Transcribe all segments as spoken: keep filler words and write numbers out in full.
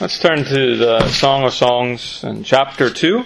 Let's turn to the Song of Songs in chapter two.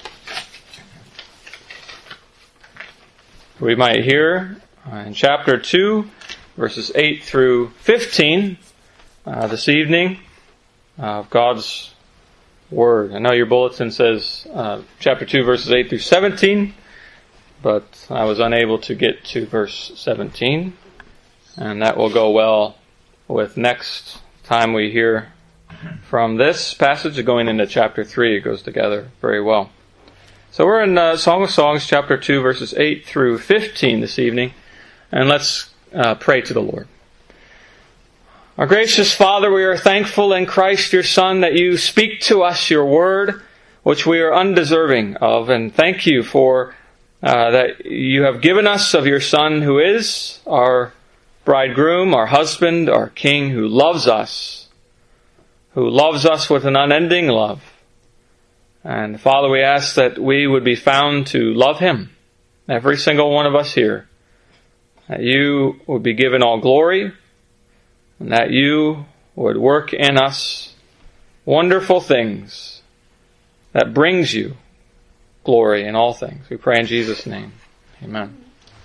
We might hear in chapter two, verses eight through fifteen uh, this evening of God's Word. I know your bulletin says uh, chapter two, verses eight through seventeen, but I was unable to get to verse seventeen, and that will go well with next time we hear from this passage going into chapter three. It goes together very well. So we're in uh, Song of Songs, chapter two, verses eight through fifteen this evening. And let's uh, pray to the Lord. Our gracious Father, we are thankful in Christ your Son that you speak to us your word, which we are undeserving of. And thank you for uh, that you have given us of your Son, who is our bridegroom, our husband, our King, who loves us. who loves us with an unending love. And Father, we ask that we would be found to love Him, every single one of us here. That you would be given all glory, and that you would work in us wonderful things that brings you glory in all things. We pray in Jesus' name. Amen.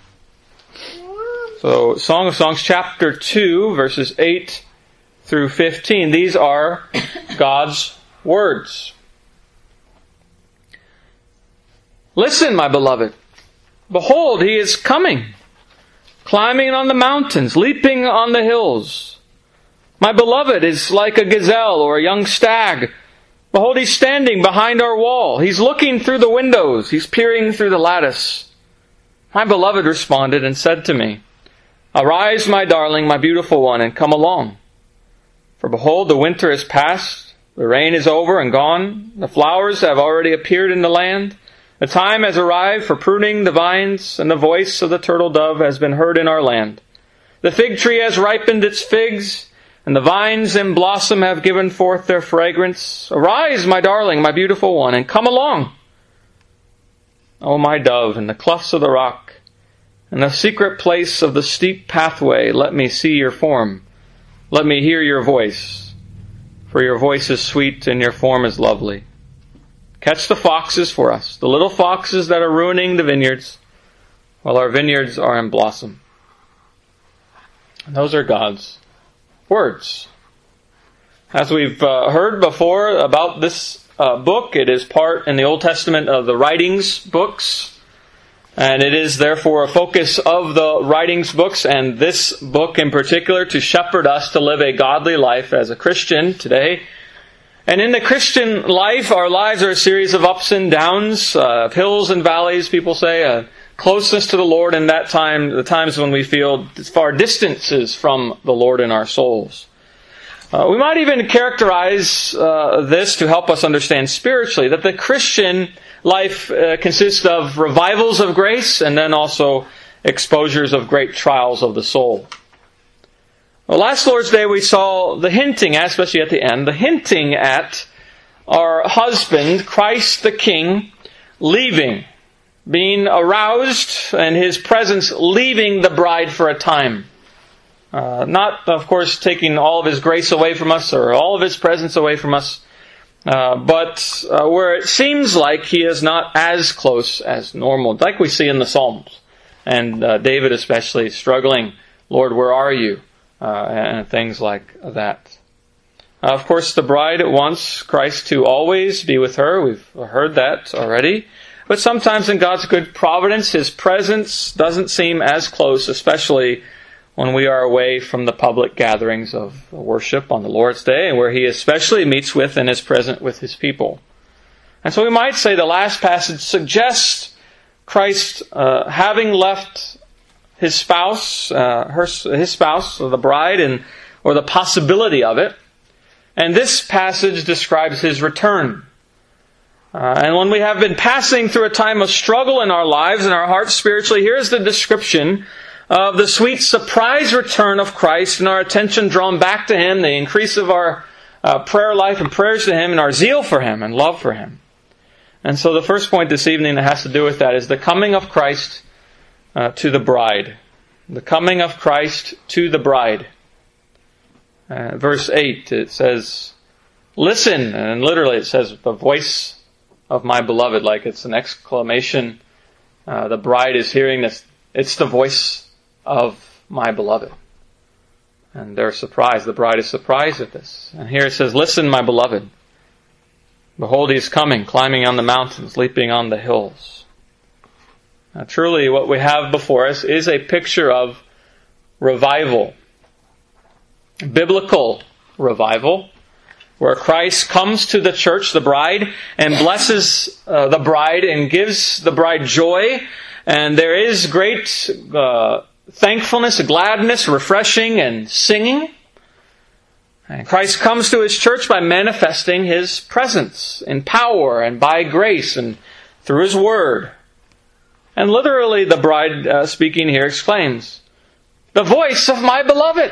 So, Song of Songs, chapter two, verses eight through fifteen. These are God's words. Listen, my beloved. Behold, He is coming, climbing on the mountains, leaping on the hills. My beloved is like a gazelle or a young stag. Behold, He's standing behind our wall. He's looking through the windows. He's peering through the lattice. My beloved responded and said to me, Arise, my darling, my beautiful one, and come along. For behold, the winter is past, the rain is over and gone, the flowers have already appeared in the land, the time has arrived for pruning the vines, and the voice of the turtle dove has been heard in our land. The fig tree has ripened its figs, and the vines in blossom have given forth their fragrance. Arise, my darling, my beautiful one, and come along. O my dove, in the clefts of the rock, in the secret place of the steep pathway, let me see your form. Let me hear your voice, for your voice is sweet and your form is lovely. Catch the foxes for us, the little foxes that are ruining the vineyards, while our vineyards are in blossom. And those are God's words. As we've uh, heard before about this uh, book, it is part in the Old Testament of the writings books. And it is therefore a focus of the writings books, and this book in particular, to shepherd us to live a godly life as a Christian today. And in the Christian life, our lives are a series of ups and downs, uh, of hills and valleys, people say, uh, closeness to the Lord in that time, the times when we feel far distances from the Lord in our souls. Uh, we might even characterize uh, this to help us understand spiritually, that the Christian life uh, consists of revivals of grace and then also exposures of great trials of the soul. Well, last Lord's Day we saw the hinting, especially at the end, the hinting at our husband, Christ the King, leaving, being aroused, and His presence leaving the bride for a time. Uh, not, of course, taking all of His grace away from us or all of His presence away from us, uh, but uh, where it seems like He is not as close as normal, like we see in the Psalms. And uh, David especially struggling, Lord, where are you? Uh, and things like that. Uh, of course, the bride wants Christ to always be with her. We've heard that already. But sometimes in God's good providence, His presence doesn't seem as close, especially when we are away from the public gatherings of worship on the Lord's Day, and where He especially meets with and is present with His people. And so we might say the last passage suggests Christ uh, having left His spouse, uh, her, His spouse, or the bride, and or the possibility of it. And this passage describes His return. Uh, and when we have been passing through a time of struggle in our lives and our hearts spiritually, here's the description of the sweet surprise return of Christ and our attention drawn back to Him, the increase of our uh, prayer life and prayers to Him, and our zeal for Him and love for Him. And so the first point this evening that has to do with that is the coming of Christ uh, to the bride. The coming of Christ to the bride. Uh, verse eight, it says, Listen, and literally it says, the voice of my beloved, like it's an exclamation. Uh, the bride is hearing this. It's the voice of my beloved. And they're surprised. The bride is surprised at this. And here it says, listen, my beloved. Behold, he is coming, climbing on the mountains, leaping on the hills. Now, truly, what we have before us is a picture of revival. Biblical revival, where Christ comes to the church, the bride, and blesses uh, the bride and gives the bride joy. And there is great uh, thankfulness, gladness, refreshing, and singing. And Christ comes to His church by manifesting His presence in power and by grace and through His Word. And literally the bride uh, speaking here exclaims, the voice of my beloved.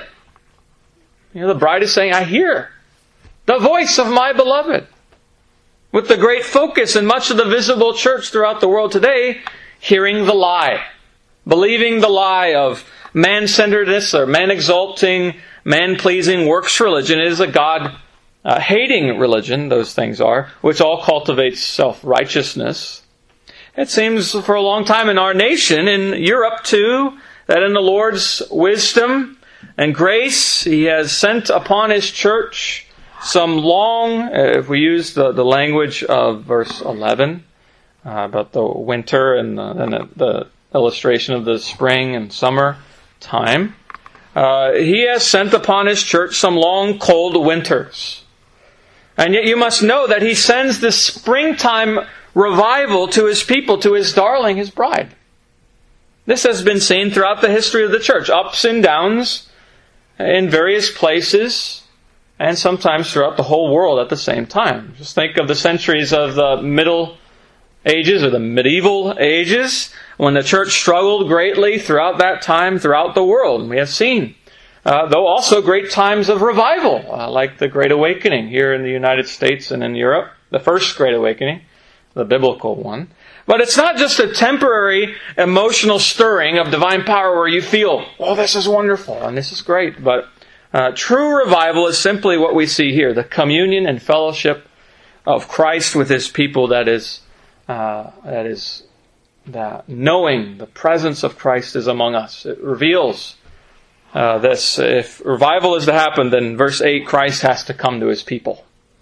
You know, the bride is saying, I hear the voice of my beloved. With the great focus in much of the visible church throughout the world today, hearing the lie. Believing the lie of man-centeredness or man-exalting, man-pleasing works religion. It is a God-hating religion, those things are, which all cultivates self-righteousness. It seems for a long time in our nation, in Europe too, that in the Lord's wisdom and grace, He has sent upon His church some long, if we use the, the language of verse eleven, uh, about the winter and the, and the, the illustration of the spring and summer time, uh, He has sent upon His church some long, cold winters. And yet you must know that He sends this springtime revival to His people, to His darling, His bride. This has been seen throughout the history of the church. Ups and downs in various places, and sometimes throughout the whole world at the same time. Just think of the centuries of the Middle Ages or the medieval ages, when the church struggled greatly throughout that time, throughout the world. And we have seen, uh, though also great times of revival, uh, like the Great Awakening here in the United States and in Europe, the first Great Awakening, the biblical one. But it's not just a temporary emotional stirring of divine power where you feel, oh, this is wonderful and this is great. But uh, true revival is simply what we see here, the communion and fellowship of Christ with His people, that is, uh, that is, that knowing the presence of Christ is among us. It reveals uh, this. If revival is to happen, then verse eight, Christ has to come to His people.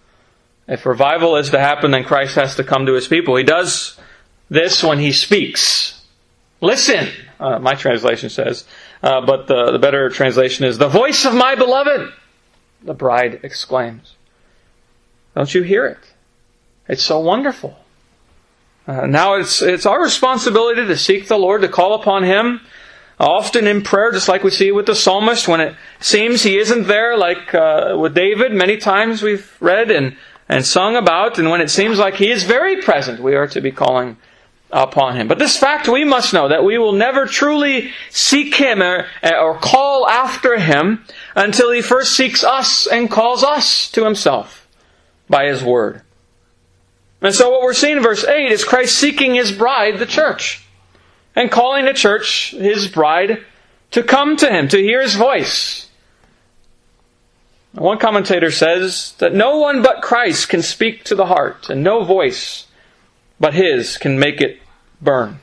If revival is to happen, then Christ has to come to His people. He does this when He speaks. Listen, uh, my translation says, uh, but the, the better translation is, the voice of my beloved, the bride exclaims. Don't you hear it? It's so wonderful. Uh, now it's it's our responsibility to seek the Lord, to call upon Him, often in prayer, just like we see with the psalmist, when it seems He isn't there, like uh, with David, many times we've read and and sung about, and when it seems like He is very present, we are to be calling upon Him. But this fact we must know, that we will never truly seek Him or, or call after Him until He first seeks us and calls us to Himself by His Word. And so what we're seeing in verse eight is Christ seeking His bride, the church, and calling the church, His bride, to come to Him, to hear His voice. One commentator says that no one but Christ can speak to the heart, and no voice but His can make it burn.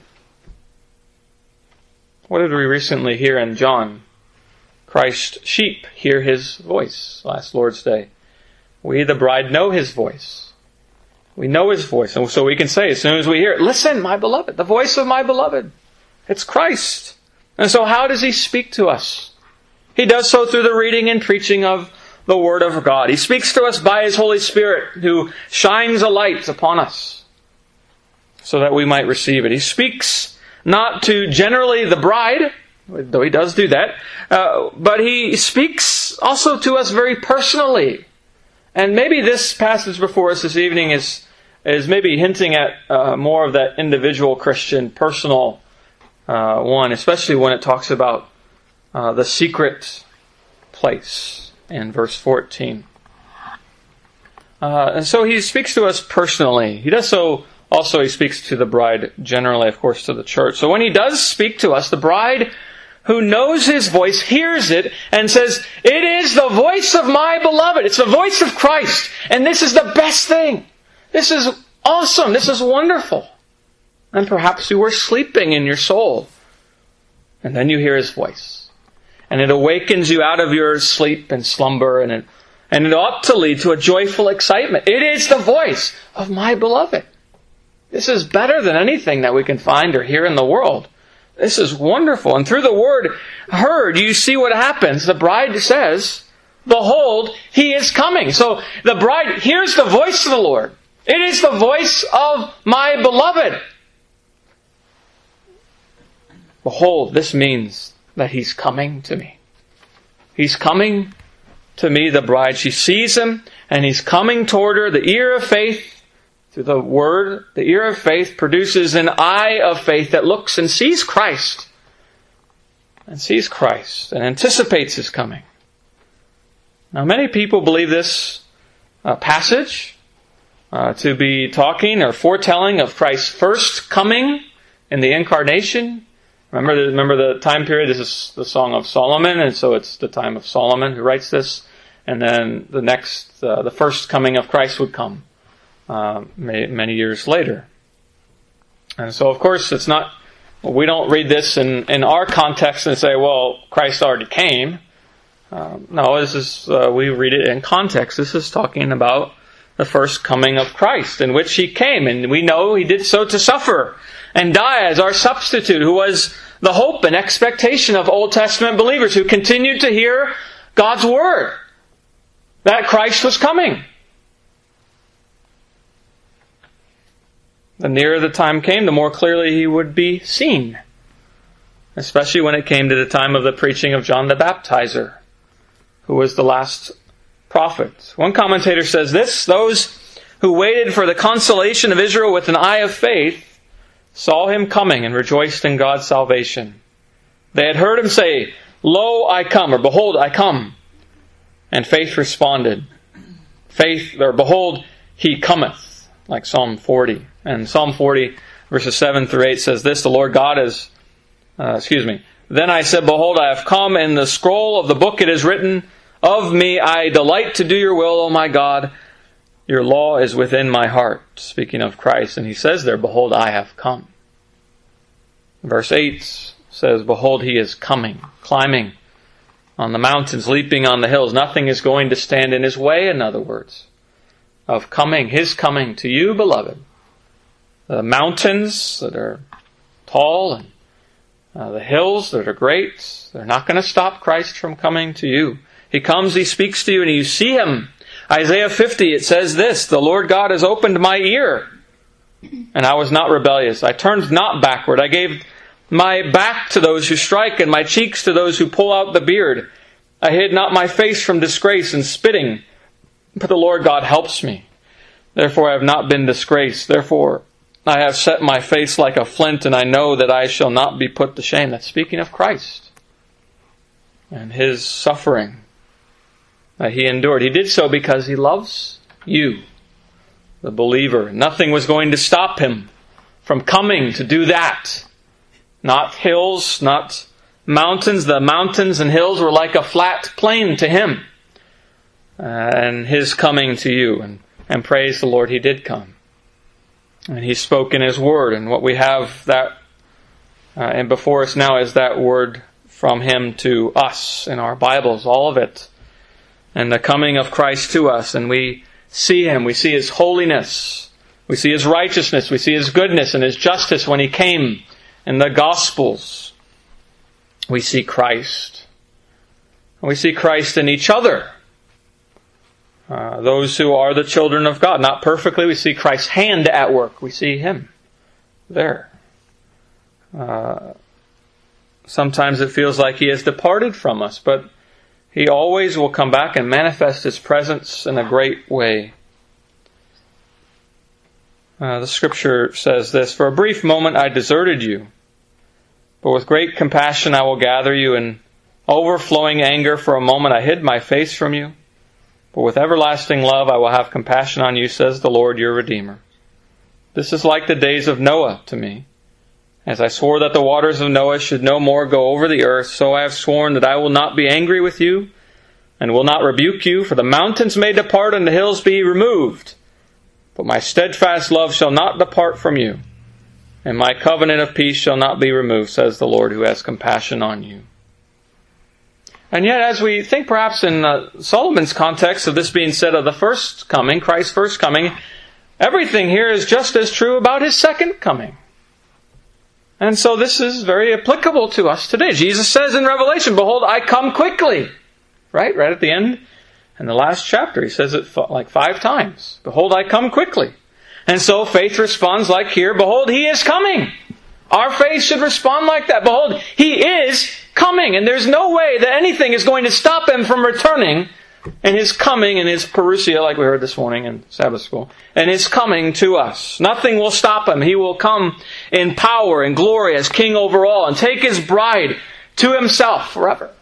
What did we recently hear in John? Christ's sheep hear His voice last Lord's Day. We, the bride, know His voice. We know His voice, and so we can say as soon as we hear it, listen, my beloved, the voice of my beloved. It's Christ. And so how does He speak to us? He does so through the reading and preaching of the Word of God. He speaks to us by His Holy Spirit, who shines a light upon us so that we might receive it. He speaks not to generally the bride, though He does do that, uh, but He speaks also to us very personally. And maybe this passage before us this evening is, is maybe hinting at uh, more of that individual Christian, personal uh, one, especially when it talks about uh, the secret place in verse fourteen. Uh, and so He speaks to us personally. He does so also, He speaks to the bride generally, of course, to the church. So when He does speak to us, the bride who knows his voice, hears it, and says, it is the voice of my beloved. It's the voice of Christ. And this is the best thing. This is awesome. This is wonderful. And perhaps you were sleeping in your soul. And then you hear his voice. And it awakens you out of your sleep and slumber. And it, and it ought to lead to a joyful excitement. It is the voice of my beloved. This is better than anything that we can find or hear in the world. This is wonderful. And through the word heard, you see what happens. The bride says, behold, he is coming. So the bride hears the voice of the Lord. It is the voice of my beloved. Behold, this means that he's coming to me. He's coming to me, the bride. She sees him, and he's coming toward her. The ear of faith, through the word, the ear of faith produces an eye of faith that looks and sees Christ. And sees Christ and anticipates his coming. Now, many people believe this uh, passage uh, to be talking or foretelling of Christ's first coming in the incarnation. Remember the, remember the time period? This is the Song of Solomon, and so it's the time of Solomon who writes this. And then the next, uh, the first coming of Christ would come uh, many, many years later. And so, of course, it's not. We don't read this in, in our context and say, "Well, Christ already came." Uh, no, this is uh, we read it in context. This is talking about the first coming of Christ, in which he came, and we know he did so to suffer and die as our substitute, who was the hope and expectation of Old Testament believers who continued to hear God's word, that Christ was coming. The nearer the time came, the more clearly he would be seen, especially when it came to the time of the preaching of John the Baptizer, who was the last prophet. One commentator says this: those who waited for the consolation of Israel with an eye of faith saw him coming and rejoiced in God's salvation. They had heard him say, "Lo, I come," or "Behold, I come." And faith responded. Faith, or "Behold, he cometh," like Psalm forty. And Psalm forty, verses seven through eight says this: the Lord God is, uh, excuse me, "Then I said, Behold, I have come. In the scroll of the book it is written, Of me I delight to do your will, O my God. Your law is within my heart." Speaking of Christ. And he says there, "Behold, I have come." Verse eight says, "Behold, he is coming," climbing on the mountains, leaping on the hills. Nothing is going to stand in his way, in other words, of coming, his coming to you, beloved. The mountains that are tall and uh, the hills that are great, they're not going to stop Christ from coming to you. He comes, he speaks to you, and you see him. Isaiah fifty, it says this: "The Lord God has opened my ear, and I was not rebellious. I turned not backward. I gave my back to those who strike, and my cheeks to those who pull out the beard. I hid not my face from disgrace and spitting, but the Lord God helps me. Therefore I have not been disgraced. Therefore I have set my face like a flint, and I know that I shall not be put to shame." That's speaking of Christ and his suffering that he endured. He did so because he loves you, the believer. Nothing was going to stop him from coming to do that. Not hills, not mountains. The mountains and hills were like a flat plain to him. Uh, and his coming to you. And, and praise the Lord, he did come. And he spoke in his word. And what we have that uh, and before us now is that word from him to us in our Bibles, all of it. And the coming of Christ to us. And we see him. We see his holiness. We see his righteousness. We see his goodness and his justice when he came in the Gospels. We see Christ. And we see Christ in each other. Uh, those who are the children of God. Not perfectly. We see Christ's hand at work. We see him there. Uh, sometimes it feels like he has departed from us, but he always will come back and manifest his presence in a great way. Uh, the scripture says this: "For a brief moment I deserted you, but with great compassion I will gather you. In overflowing anger for a moment I hid my face from you. But with everlasting love I will have compassion on you, says the Lord your Redeemer. This is like the days of Noah to me. As I swore that the waters of Noah should no more go over the earth, so I have sworn that I will not be angry with you, and will not rebuke you, for the mountains may depart and the hills be removed. But my steadfast love shall not depart from you, and my covenant of peace shall not be removed, says the Lord who has compassion on you. And yet, as we think perhaps in uh, Solomon's context of this being said of the first coming, Christ's first coming, everything here is just as true about His second coming. And so this is very applicable to us today. Jesus says in Revelation, behold, I come quickly. Right? Right at the end. In the last chapter, He says it like five times. Behold, I come quickly. And so faith responds like here, behold, He is coming. Our faith should respond like that. Behold, He is coming. And there's no way that anything is going to stop Him from returning and His coming and His parousia, like we heard this morning in Sabbath school, and His coming to us. Nothing will stop Him. He will come in power and glory as King over all and take His bride to Himself forever.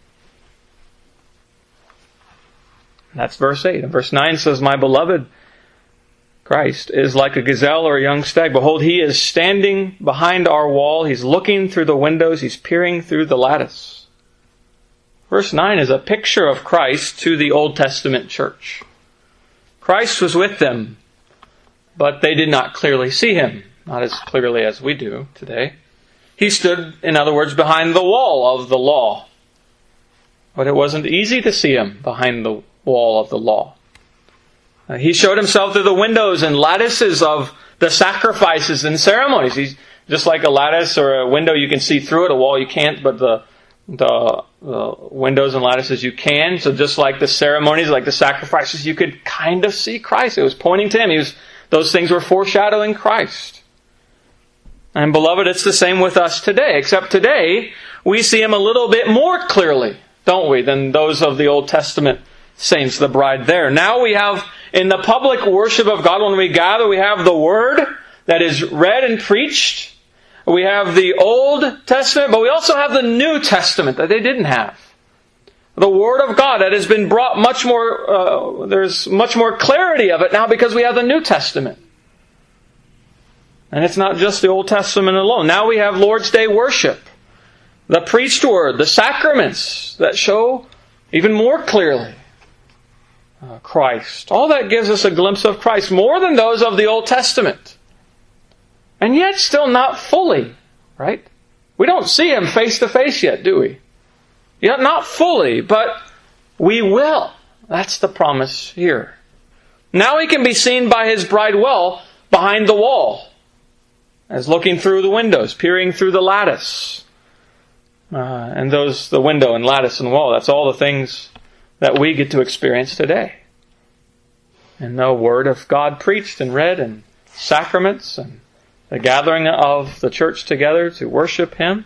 That's verse eight. And verse nine says, my beloved Christ is like a gazelle or a young stag. Behold, He is standing behind our wall. He's looking through the windows. He's peering through the lattice. Verse nine is a picture of Christ to the Old Testament church. Christ was with them, but they did not clearly see Him. Not as clearly as we do today. He stood, in other words, behind the wall of the law. But it wasn't easy to see Him behind the wall of the law. Uh, he showed Himself through the windows and lattices of the sacrifices and ceremonies. He's just like a lattice or a window, you can see through it. A wall you can't, but the, the the windows and lattices you can. So just like the ceremonies, like the sacrifices, you could kind of see Christ. It was pointing to Him. He was, those things were foreshadowing Christ. And beloved, it's the same with us today, except today we see Him a little bit more clearly, don't we, than those of the Old Testament saints, the bride there. Now we have, in the public worship of God, when we gather, we have the Word that is read and preached. We have the Old Testament, but we also have the New Testament that they didn't have. The Word of God that has been brought much more, uh, there's much more clarity of it now because we have the New Testament. And it's not just the Old Testament alone. Now we have Lord's Day worship, the preached Word, the sacraments that show even more clearly Uh, Christ. All that gives us a glimpse of Christ, more than those of the Old Testament. And yet still not fully, right? We don't see Him face to face yet, do we? Yet not fully, but we will. That's the promise here. Now He can be seen by His bride well behind the wall, as looking through the windows, peering through the lattice. Uh, and those, the window and lattice and wall, that's all the things that we get to experience today. And the Word of God preached and read, and sacraments, and the gathering of the church together to worship Him.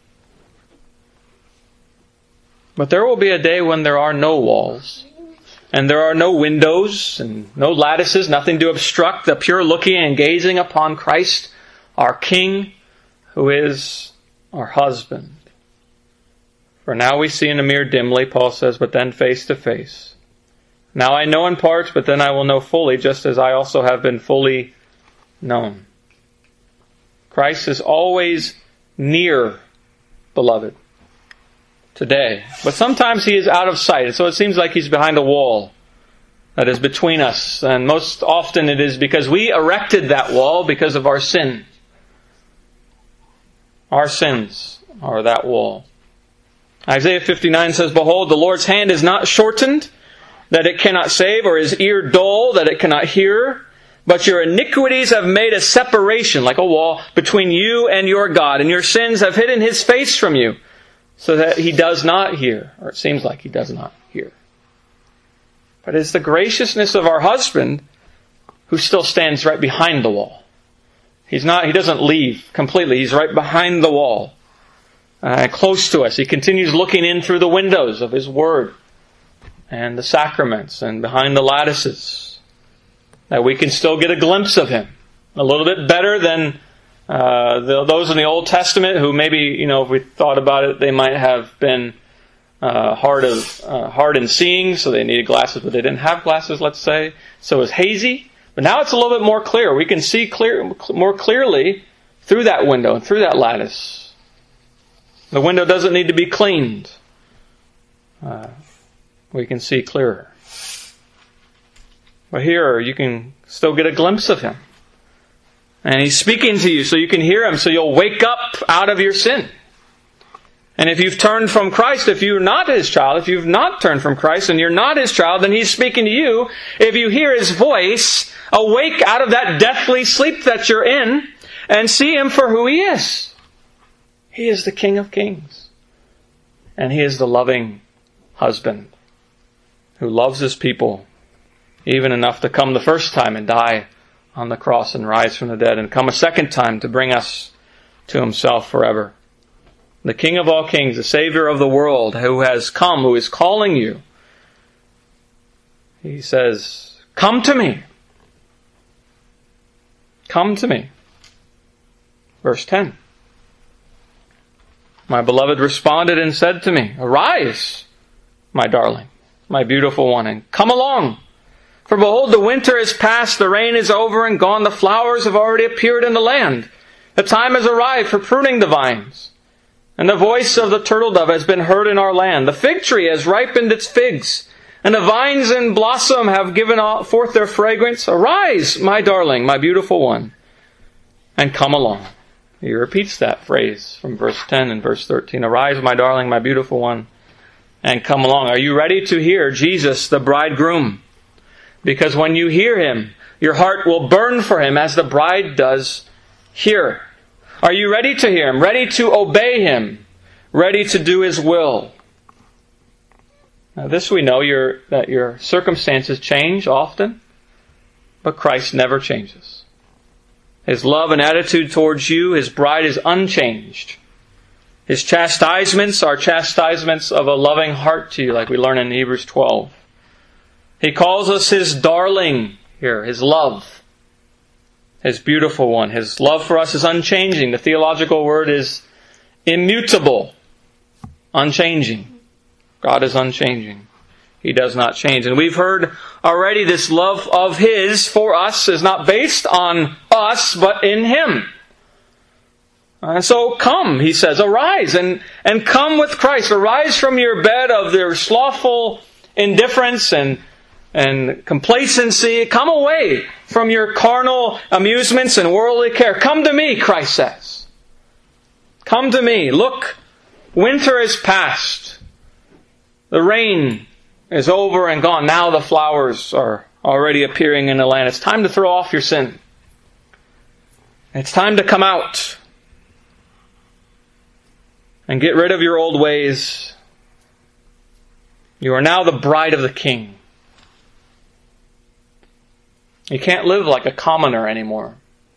But there will be a day when there are no walls, and there are no windows, and no lattices, nothing to obstruct the pure looking and gazing upon Christ, our King, who is our husband. For now we see in a mirror dimly, Paul says, but then face to face. Now I know in part, but then I will know fully, just as I also have been fully known. Christ is always near, beloved, today. But sometimes He is out of sight, and so it seems like He's behind a wall that is between us. And most often it is because we erected that wall because of our sin. Our sins are that wall. Isaiah fifty-nine says, behold, the Lord's hand is not shortened, that it cannot save, or His ear dull, that it cannot hear. But your iniquities have made a separation, like a wall, between you and your God, and your sins have hidden His face from you, so that He does not hear, or it seems like He does not hear. But it's the graciousness of our husband who still stands right behind the wall. He's not, he doesn't leave completely. He's right behind the wall. Uh, close to us. He continues looking in through the windows of His Word and the sacraments and behind the lattices, that we can still get a glimpse of Him. A little bit better than uh, the, those in the Old Testament who maybe, you know, if we thought about it, they might have been uh, hard of uh, hard in seeing, so they needed glasses, but they didn't have glasses, let's say. So it was hazy. But now it's a little bit more clear. We can see clear, more clearly through that window and through that lattice. The window doesn't need to be cleaned. Uh, we can see clearer. But here you can still get a glimpse of Him. And He's speaking to you so you can hear Him, so you'll wake up out of your sin. And if you've turned from Christ, if you're not His child, if you've not turned from Christ and you're not His child, then He's speaking to you. If you hear His voice, awake out of that deathly sleep that you're in and see Him for who He is. He is the King of Kings. And He is the loving husband who loves His people even enough to come the first time and die on the cross and rise from the dead and come a second time to bring us to Himself forever. The King of all kings, the Savior of the world, who has come, who is calling you. He says, come to me. Come to me. Verse ten. My beloved responded and said to me, arise, my darling, my beautiful one, and come along. For behold, the winter is past, the rain is over and gone, the flowers have already appeared in the land. The time has arrived for pruning the vines. And the voice of the turtle dove has been heard in our land. The fig tree has ripened its figs, and the vines in blossom have given forth their fragrance. Arise, my darling, my beautiful one, and come along. He repeats that phrase from verse ten and verse thirteen. Arise, my darling, my beautiful one, and come along. Are you ready to hear Jesus, the bridegroom? Because when you hear Him, your heart will burn for Him as the bride does here. Are you ready to hear Him? Ready to obey Him? Ready to do His will? Now this we know, your, that your circumstances change often, but Christ never changes. His love and attitude towards you, His bride, is unchanged. His chastisements are chastisements of a loving heart to you, like we learn in Hebrews twelve. He calls us His darling here, His love. His beautiful one. His love for us is unchanging. The theological word is immutable. Unchanging. God is unchanging. He does not change. And we've heard already this love of His for us is not based on us, but in Him. And so come, He says, arise and, and come with Christ. Arise from your bed of their slothful indifference and and complacency. Come away from your carnal amusements and worldly care. Come to me, Christ says. Come to me. Look, winter is past. The rain is over and gone. Now the flowers are already appearing in the land. It's time to throw off your sin. It's time to come out and get rid of your old ways. You are now the bride of the King. You can't live like a commoner anymore.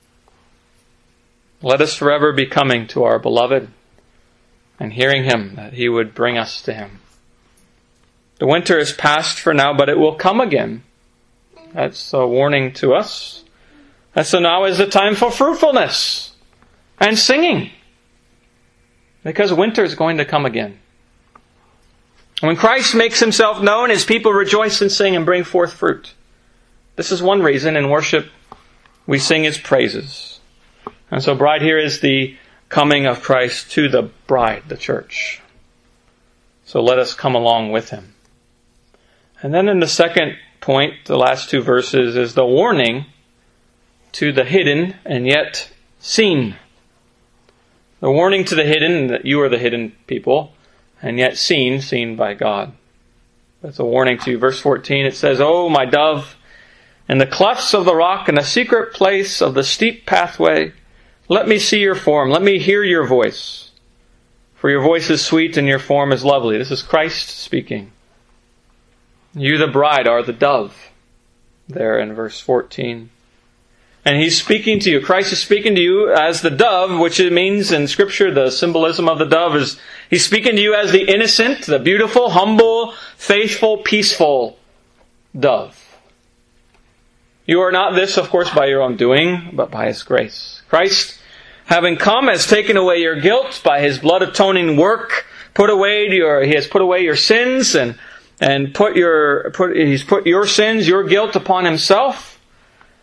Let us forever be coming to our beloved and hearing Him, that He would bring us to Him. The winter is past for now, but it will come again. That's a warning to us. And so now is the time for fruitfulness and singing, because winter is going to come again. When Christ makes Himself known, His people rejoice and sing and bring forth fruit. This is one reason in worship we sing His praises. And so bride, here is the coming of Christ to the bride, the church. So let us come along with Him. And then in the second point, the last two verses, is the warning to the hidden and yet seen. The warning to the hidden, that you are the hidden people, and yet seen, seen by God. That's a warning to you. Verse fourteen, it says, "O my dove, in the clefts of the rock, in the secret place of the steep pathway, let me see your form, let me hear your voice. For your voice is sweet and your form is lovely." This is Christ speaking. You, the bride, are the dove. There in verse fourteen. And He's speaking to you. Christ is speaking to you as the dove, which it means in Scripture, the symbolism of the dove is He's speaking to you as the innocent, the beautiful, humble, faithful, peaceful dove. You are not this, of course, by your own doing, but by His grace. Christ, having come, has taken away your guilt by His blood atoning work. Put away your, He has put away your sins and and put your put He's put your sins, your guilt upon Himself.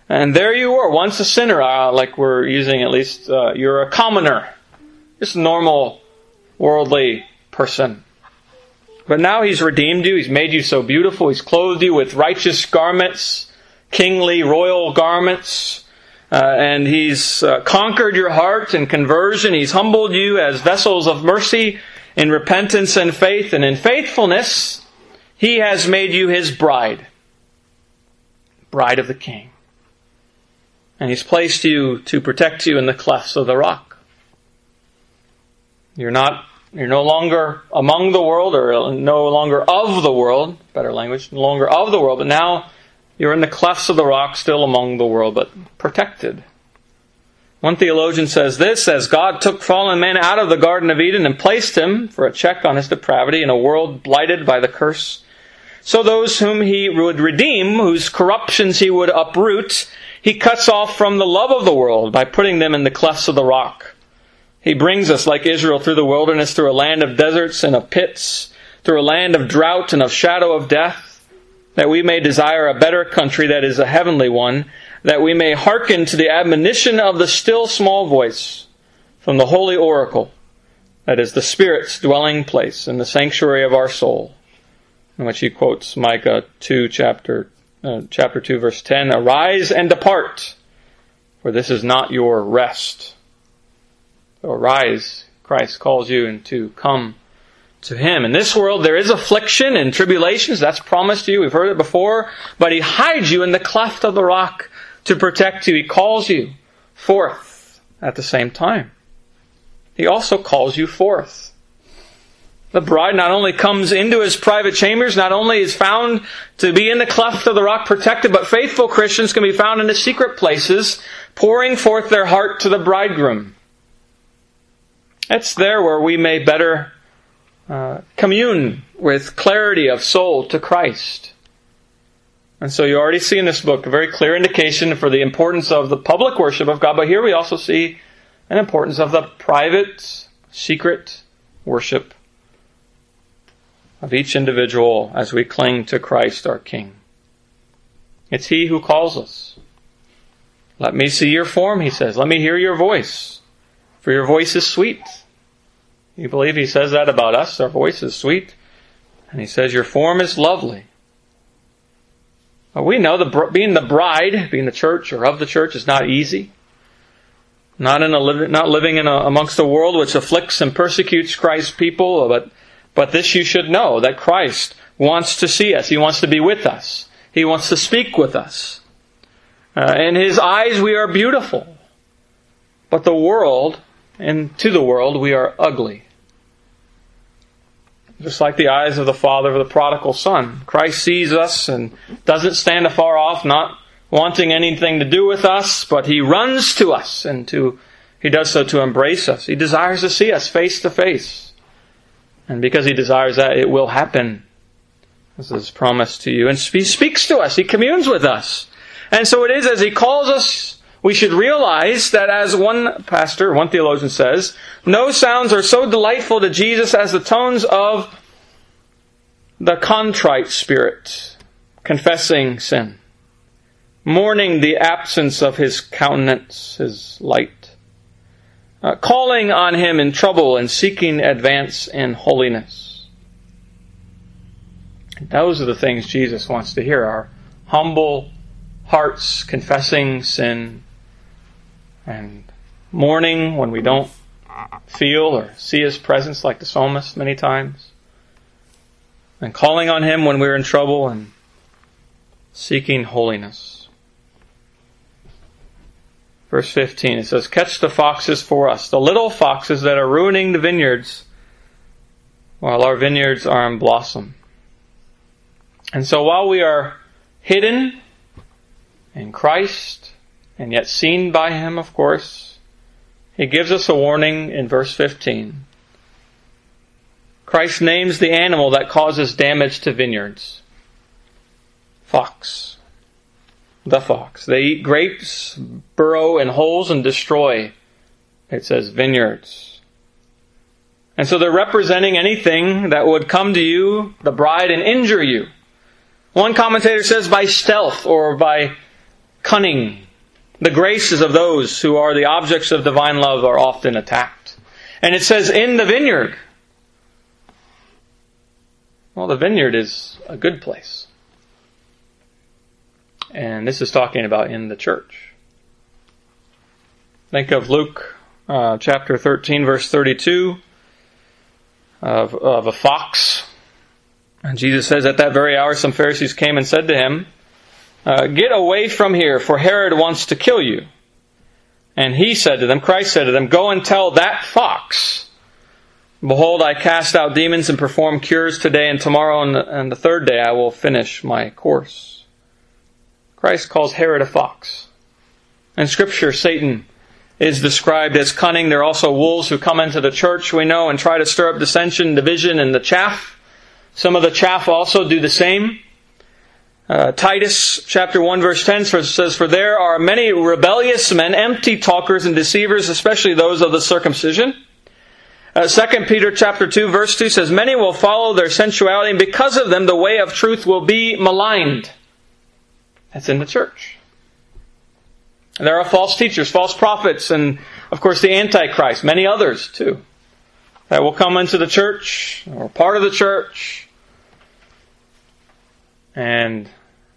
And there you were, once a sinner, uh, like we're using at least, uh, you're a commoner. Just a normal, worldly person. But now He's redeemed you. He's made you so beautiful. He's clothed you with righteous garments, kingly, royal garments. Uh, and He's uh, conquered your heart in conversion. He's humbled you as vessels of mercy in repentance and faith. And in faithfulness, He has made you His bride. Bride of the King. And He's placed you to protect you in the clefts of the rock. You're not, you're no longer among the world, or no longer of the world, better language, no longer of the world, but now you're in the clefts of the rock, still among the world, but protected. One theologian says this: as God took fallen man out of the Garden of Eden and placed him for a check on his depravity in a world blighted by the curse, so those whom He would redeem, whose corruptions He would uproot, He cuts off from the love of the world by putting them in the clefts of the rock. He brings us, like Israel, through the wilderness, through a land of deserts and of pits, through a land of drought and of shadow of death, that we may desire a better country that is a heavenly one, that we may hearken to the admonition of the still small voice from the holy oracle, that is the Spirit's dwelling place in the sanctuary of our soul, in which he quotes Micah two, chapter, uh, chapter two, verse ten, "Arise and depart, for this is not your rest." So arise, Christ calls you, and to come to Him. In this world there is affliction and tribulations. That's promised to you. We've heard it before. But He hides you in the cleft of the rock to protect you. He calls you forth at the same time. He also calls you forth. The bride not only comes into His private chambers, not only is found to be in the cleft of the rock protected, but faithful Christians can be found in the secret places, pouring forth their heart to the bridegroom. It's there where we may better uh, commune with clarity of soul to Christ. And so you already see in this book a very clear indication for the importance of the public worship of God. But here we also see an importance of the private, secret worship of each individual as we cling to Christ our King. It's He who calls us. Let me see your form, He says. Let me hear your voice, for your voice is sweet. You believe He says that about us? Our voice is sweet. And He says your form is lovely. Well, we know the being the bride, being the church or of the church, is not easy. Not in a not living in a, amongst a world which afflicts and persecutes Christ's people, but but this you should know, that Christ wants to see us. He wants to be with us. He wants to speak with us. Uh, in His eyes we are beautiful. But the world, and to the world, we are ugly. Just like the eyes of the father of the prodigal son. Christ sees us and doesn't stand afar off, not wanting anything to do with us, but He runs to us, and to He does so to embrace us. He desires to see us face to face. And because He desires that, it will happen. This is promised to you. And He speaks to us. He communes with us. And so it is, as He calls us, we should realize that, as one pastor, one theologian says, no sounds are so delightful to Jesus as the tones of the contrite spirit, confessing sin, mourning the absence of His countenance, His light, uh, calling on Him in trouble and seeking advance in holiness. Those are the things Jesus wants to hear, our humble hearts confessing sin, and mourning when we don't feel or see His presence, like the psalmist many times. And calling on Him when we're in trouble, and seeking holiness. Verse fifteen, it says, "Catch the foxes for us, the little foxes that are ruining the vineyards, while our vineyards are in blossom." And so while we are hidden in Christ, and yet seen by Him, of course, He gives us a warning in verse fifteen. Christ names the animal that causes damage to vineyards. Fox. The fox. They eat grapes, burrow in holes, and destroy, it says, vineyards. And so they're representing anything that would come to you, the bride, and injure you. One commentator says by stealth, or by cunning. The graces of those who are the objects of divine love are often attacked. And it says, in the vineyard. Well, the vineyard is a good place. And this is talking about in the church. Think of Luke uh, chapter thirteen, verse thirty-two, of, of a fox. And Jesus says, at that very hour some Pharisees came and said to him, uh, get away from here, for Herod wants to kill you. And he said to them, Christ said to them, go and tell that fox, behold, I cast out demons and perform cures today, and tomorrow and the, and the third day I will finish my course. Christ calls Herod a fox. In Scripture, Satan is described as cunning. There are also wolves who come into the church, we know, and try to stir up dissension, division, and the chaff. Some of the chaff also do the same. Uh, Titus chapter one verse ten says, for there are many rebellious men, empty talkers and deceivers, especially those of the circumcision. Uh, Second Peter chapter two verse two says, many will follow their sensuality, and because of them the way of truth will be maligned. That's in the church. There are false teachers, false prophets, and of course the Antichrist, many others too, that will come into the church, or part of the church, and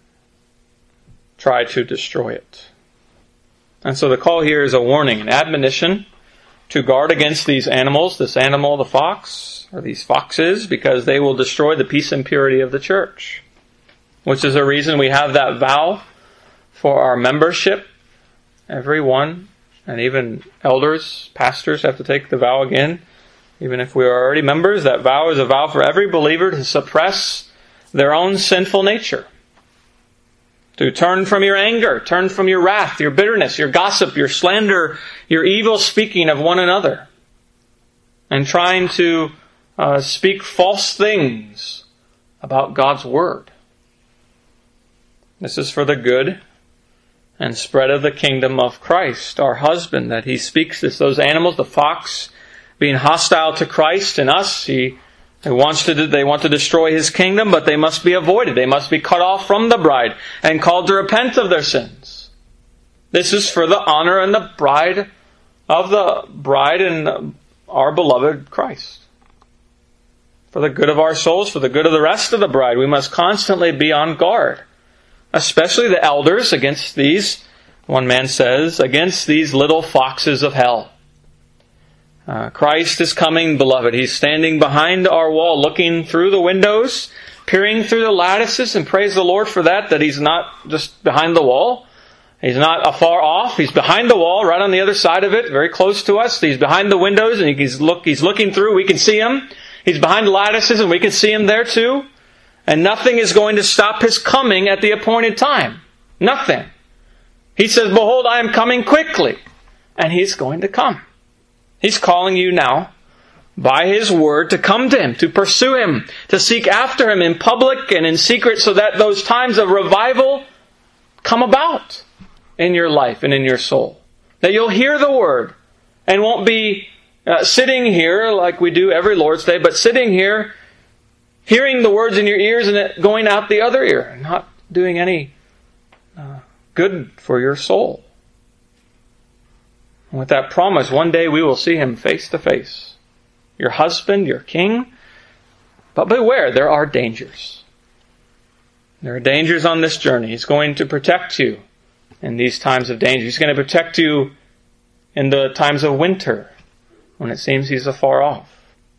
try to destroy it. And so the call here is a warning, an admonition to guard against these animals, this animal, the fox, or these foxes, because they will destroy the peace and purity of the church. Which is a reason we have that vow for our membership. Everyone, and even elders, pastors have to take the vow again. Even if we are already members, that vow is a vow for every believer to suppress their own sinful nature. To turn from your anger, turn from your wrath, your bitterness, your gossip, your slander, your evil speaking of one another. And trying to uh, speak false things about God's Word. This is for the good and spread of the kingdom of Christ, our husband, that he speaks this. Those animals, the fox, being hostile to Christ and us, he, he wants to, they want to destroy his kingdom, but they must be avoided. They must be cut off from the bride and called to repent of their sins. This is for the honor and the bride of the bride and our beloved Christ. For the good of our souls, for the good of the rest of the bride, we must constantly be on guard. Especially the elders against these, one man says, against these little foxes of hell. Uh, Christ is coming, beloved. He's standing behind our wall, looking through the windows, peering through the lattices, and praise the Lord for that, that He's not just behind the wall. He's not afar off. He's behind the wall, right on the other side of it, very close to us. He's behind the windows, and he's, look, he's looking through. We can see Him. He's behind the lattices, and we can see Him there too. And nothing is going to stop His coming at the appointed time. Nothing. He says, behold, I am coming quickly. And He's going to come. He's calling you now, by His word, to come to Him, to pursue Him, to seek after Him in public and in secret, so that those times of revival come about in your life and in your soul. That you'll hear the word and won't be uh, sitting here like we do every Lord's Day, but sitting here hearing the words in your ears and it going out the other ear, not doing any uh, good for your soul. And with that promise, one day we will see Him face to face. Your husband, your king. But beware, there are dangers. There are dangers on this journey. He's going to protect you in these times of danger. He's going to protect you in the times of winter, when it seems He's afar off.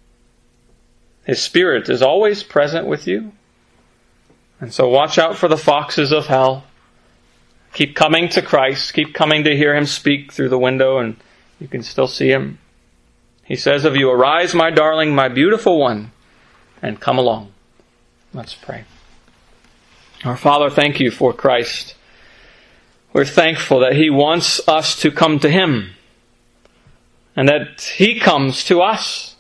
His Spirit is always present with you. And so watch out for the foxes of hell. Keep coming to Christ. Keep coming to hear Him speak through the window, and you can still see Him. He says of you, arise, my darling, my beautiful one, and come along. Let's pray. Our Father, thank You for Christ. We're thankful that He wants us to come to Him, and that He comes to us,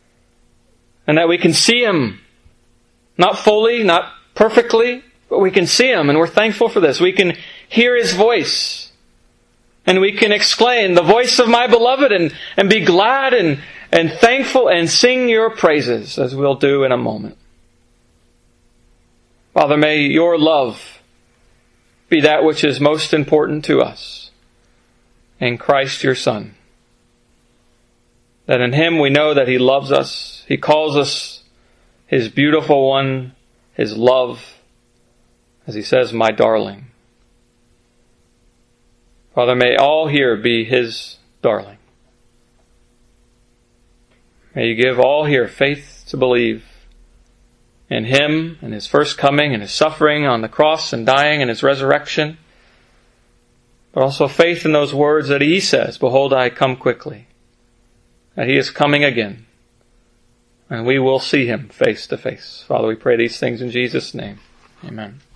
and that we can see Him, not fully, not perfectly, but we can see Him, and we're thankful for this. We can hear His voice, and we can exclaim, the voice of my beloved, and, and be glad and, and thankful and sing Your praises, as we'll do in a moment. Father, may Your love be that which is most important to us in Christ your Son. That in Him we know that He loves us. He calls us His beautiful one, His love, as He says, my darling. Father, may all here be His darling. May you give all here faith to believe in Him and His first coming and His suffering on the cross and dying and His resurrection. But also faith in those words that He says, behold, I come quickly. That He is coming again. And we will see Him face to face. Father, we pray these things in Jesus' name. Amen.